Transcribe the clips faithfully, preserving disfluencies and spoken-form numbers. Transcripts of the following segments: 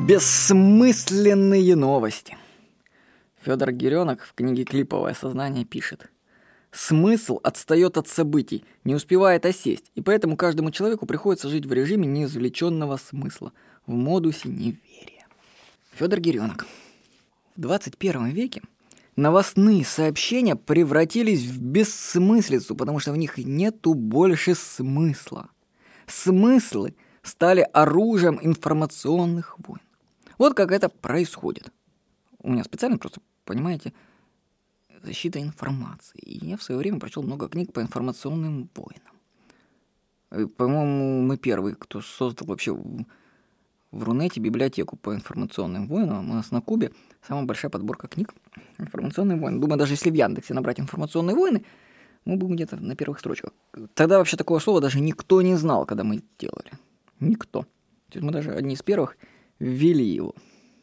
Бессмысленные новости. Федор Геренок в книге «Клиповое сознание» пишет: смысл отстает от событий, не успевает осесть, и поэтому каждому человеку приходится жить в режиме неизвлеченного смысла, в модусе неверия. Федор Геренок. В двадцать первом веке новостные сообщения превратились в бессмыслицу, потому что в них нету больше смысла. Смыслы стали оружием информационных войн. Вот как это происходит. У меня специально просто, понимаете, защита информации. И я в свое время прочел много книг по информационным войнам. И, по-моему, мы первые, кто создал вообще в, в Рунете библиотеку по информационным войнам. У нас на Кубе самая большая подборка книг информационные войны. Думаю, даже если в Яндексе набрать информационные войны, мы будем где-то на первых строчках. Тогда вообще такого слова даже никто не знал, когда мы делали. Никто. То есть мы даже одни из первых ввели его.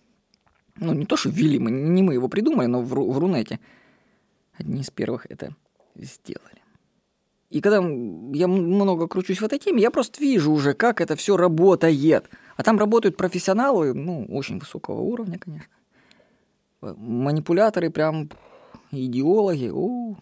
Ну, не то, что ввели, мы, не мы его придумали, но в, в Рунете одни из первых это сделали. И когда я много кручусь в этой теме, я просто вижу уже, как это все работает. А там работают профессионалы, ну, очень высокого уровня, конечно. Манипуляторы, прям идеологи, о,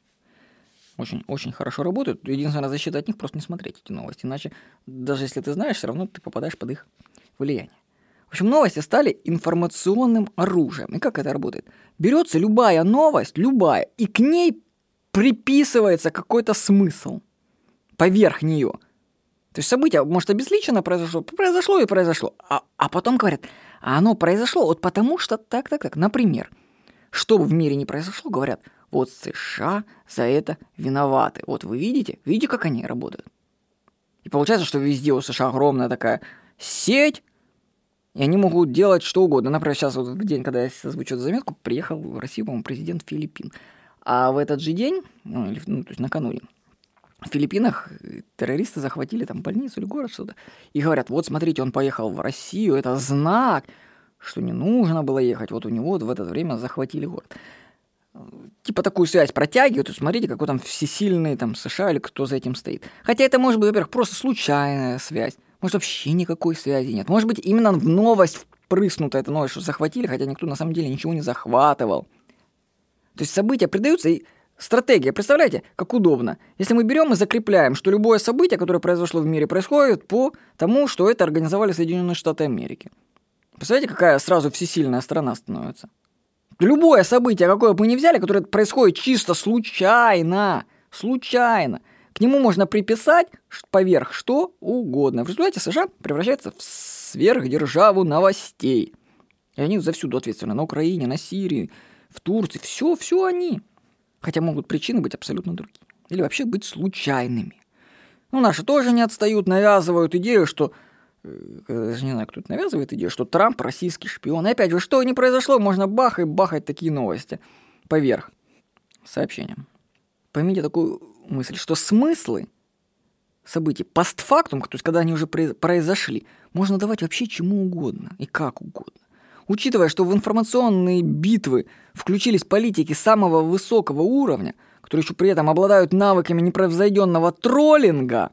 очень, очень хорошо работают. Единственная защита от них — просто не смотреть эти новости. Иначе, даже если ты знаешь, все равно ты попадаешь под их влияние. В общем, новости стали информационным оружием. И как это работает? Берется любая новость, любая, и к ней приписывается какой-то смысл поверх нее. То есть событие, может, обезличенно произошло, произошло и произошло. А, а потом говорят, а оно произошло вот потому что так, так, так. Например, что бы в мире ни произошло, говорят, вот США за это виноваты. Вот вы видите, видите, как они работают. И получается, что везде у США огромная такая сеть, и они могут делать что угодно. Например, сейчас вот в день, когда я озвучу эту заметку, приехал в Россию, по-моему, президент Филиппин. А в этот же день, ну, или, ну, то есть накануне, в Филиппинах террористы захватили там больницу или город, что-то. И говорят, вот смотрите, он поехал в Россию, это знак, что не нужно было ехать. Вот у него в это время захватили город. Типа такую связь протягивают, и смотрите, какой там всесильный там США или кто за этим стоит. Хотя это может быть, во-первых, просто случайная связь. Может, вообще никакой связи нет. Может быть, именно в новость впрыснута эта новость, что захватили, хотя никто на самом деле ничего не захватывал. То есть события придаются, и стратегия, представляете, как удобно. Если мы берем и закрепляем, что любое событие, которое произошло в мире, происходит по тому, что это организовали Соединенные Штаты Америки. Представляете, какая сразу всесильная страна становится? Любое событие, какое бы мы ни взяли, которое происходит чисто случайно, случайно, к нему можно приписать поверх что угодно. В результате США превращается в сверхдержаву новостей. И они за всюду ответственны. На Украине, на Сирии, в Турции. Все, все они. Хотя могут причины быть абсолютно другие. Или вообще быть случайными. Ну, наши тоже не отстают, навязывают идею, что... Даже не знаю, кто это навязывает идею, что Трамп российский шпион. И опять же, что не произошло, можно бах и бахать такие новости поверх сообщениям. Поймите такую мысль, что смыслы событий постфактум, то есть когда они уже произошли, можно давать вообще чему угодно и как угодно. Учитывая, что в информационные битвы включились политики самого высокого уровня, которые еще при этом обладают навыками непревзойденного троллинга,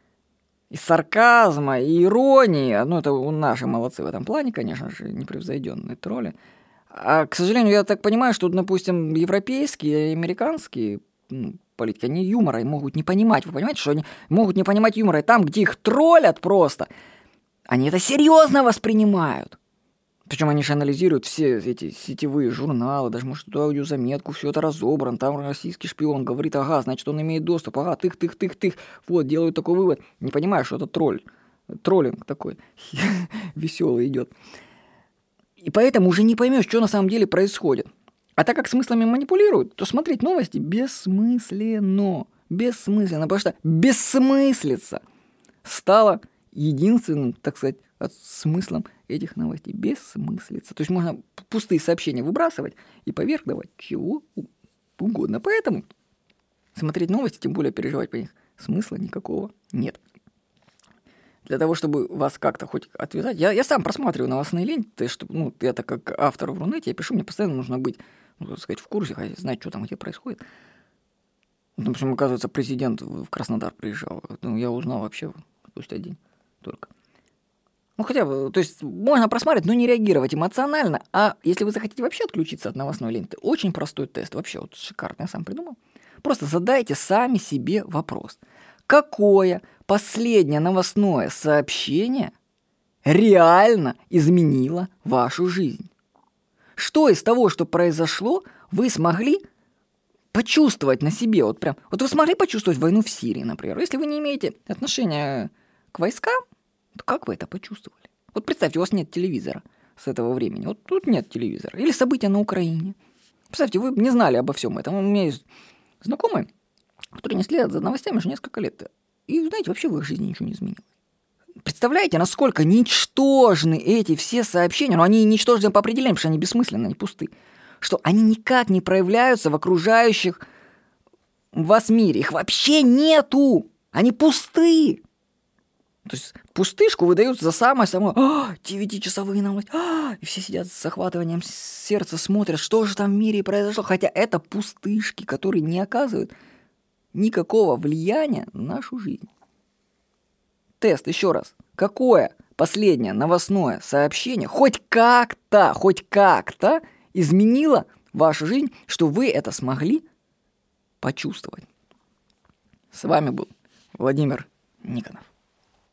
и сарказма, и иронии, ну это наши молодцы в этом плане, конечно же, непревзойденные тролли. А, к сожалению, я так понимаю, что, допустим, европейские и американские ну, политики, они юмора могут не понимать. Вы понимаете, что они могут не понимать юмора. И там, где их троллят просто, они это серьезно воспринимают. Причем они же анализируют все эти сетевые журналы, даже, может, эту аудиозаметку, все это разобрано. Там российский шпион говорит, ага, значит, он имеет доступ, ага, тых-тых-тых-тых. Вот, делают такой вывод. Не понимаю, что это тролль. Троллинг такой веселый идет. И поэтому уже не поймешь, что на самом деле происходит. А так как смыслами манипулируют, то смотреть новости бессмысленно. Бессмысленно, потому что бессмыслица стала единственным, так сказать, смыслом этих новостей. Бессмыслица. То есть можно пустые сообщения выбрасывать и поверх давать чего угодно. Поэтому смотреть новости, тем более переживать по них, смысла никакого нет. Для того, чтобы вас как-то хоть отвязать, я, я сам просматриваю новостные ленты, чтобы, ну, я так как автор в Рунете, я пишу, мне постоянно нужно быть, ну, так сказать, в курсе, хотя знать, что там где происходит. Допустим, оказывается, президент в Краснодар приезжал. Ну, я узнал вообще спустя день только. Ну, хотя бы, то есть можно просматривать, но не реагировать эмоционально. А если вы захотите вообще отключиться от новостной ленты, очень простой тест. Вообще вот шикарный, я сам придумал. Просто задайте сами себе вопрос. Какое последнее новостное сообщение реально изменило вашу жизнь? Что из того, что произошло, вы смогли почувствовать на себе? Вот прям, вот вы смогли почувствовать войну в Сирии, например. Если вы не имеете отношения к войскам, то как вы это почувствовали? Вот представьте, у вас нет телевизора с этого времени. Вот тут нет телевизора. Или события на Украине. Представьте, вы не знали обо всем этом. У меня есть знакомые, которые не следят за новостями уже несколько лет. И, знаете, вообще в их жизни ничего не изменилось. Представляете, насколько ничтожны эти все сообщения, но они ничтожны по определению, потому что они бессмысленны, они пусты, что они никак не проявляются в окружающих вас мире. Их вообще нету. Они пусты. То есть пустышку выдают за самое-самое «А, девятичасовые новости». А, и все сидят с захватыванием сердца, смотрят, что же там в мире произошло. Хотя это пустышки, которые не оказывают никакого влияния на нашу жизнь. Тест еще раз. Какое последнее новостное сообщение хоть как-то, хоть как-то изменило вашу жизнь, что вы это смогли почувствовать? С вами был Владимир Никонов.